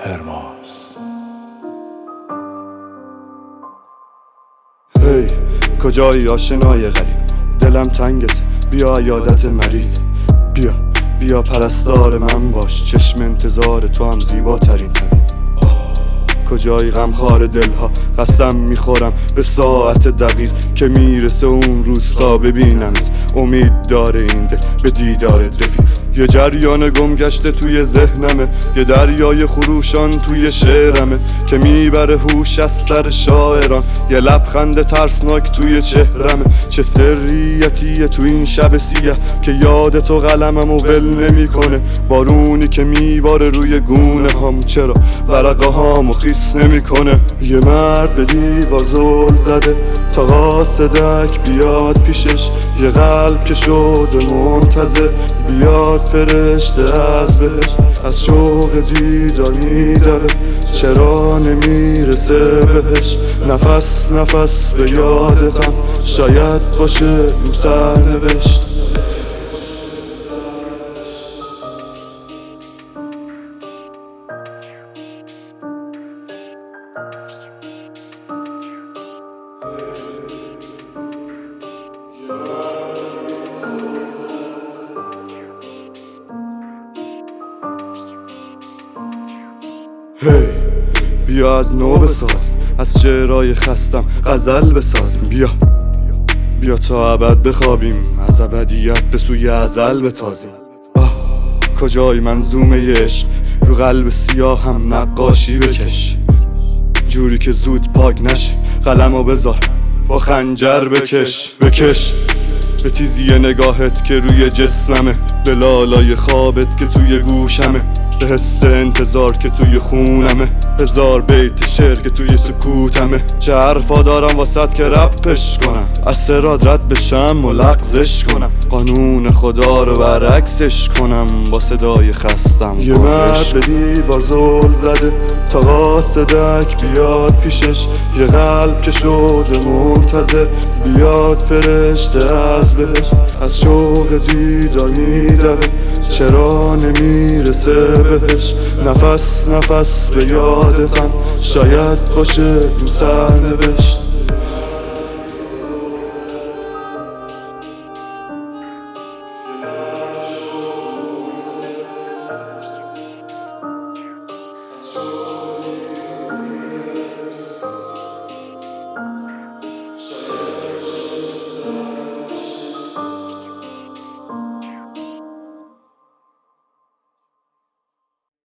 هرماس. هی کجایی آشنای غریب، دلم تنگت، بیا عیادت مریض. بیا پرستار من باش، چشم انتظار تو هم زیباترین طبیب. کجایی غمخوار دلها، قسم میخورم به ساعت دقیق که میرسه اون روز تا ببینمت. امید داره این دل به دیدارت رفیق. یه جریان گم گشته توی ذهنمه، یه دریای خروشان توی شعرمه که میبره هوش از سر شاعران. یه لبخند ترسناک توی چهرمه، چه سریتیه تو این شب سیه که یاد تو قلممو ول نمیکنه. بارونی که میباره روی گونه هم، چرا ورقه هامو خیس نمیکنه. یه مرد به دیوار زل زده تا قاصدک بیاد پیشش، یه قلب که شده منتظر بیاد فرشته از بهش. از شوق دیدار میدوه، چرا نمیرسه بهش. نفس نفس به یادتم، شاید باشه رو سرنوشت. هی بیا از نو بسازیم، از شعرهای خستم غزل بسازیم. بیا تا ابد بخوابیم، از ابدیت به سوی ازل بتازیم. کجای منظومه عشق، رو قلب سیاه هم نقاشی بکش، جوری که زود پاک نشه. قلمو بذار با خنجر بکش به تیزی نگاهت که روی جسممه، به لالای خوابت که توی گوشمه، به حس انتظار که توی خونمه. هزار بیت شعر که توی سکوتمه. چه حرفا دارم واسط که رپش کنم، از سراد رد بشم و لغزش کنم، قانون خدا رو برعکسش کنم با صدای خستم. یه مرد به دیوار زل زده تا قاصدک بیاد پیشش، یه قلب که شده منتظر بیاد فرشته از بهش. از شوق دیدار میدوه، چرا نمیرسه بهش. نفس نفس به یادتم، شاید باشه رو سرنوشت.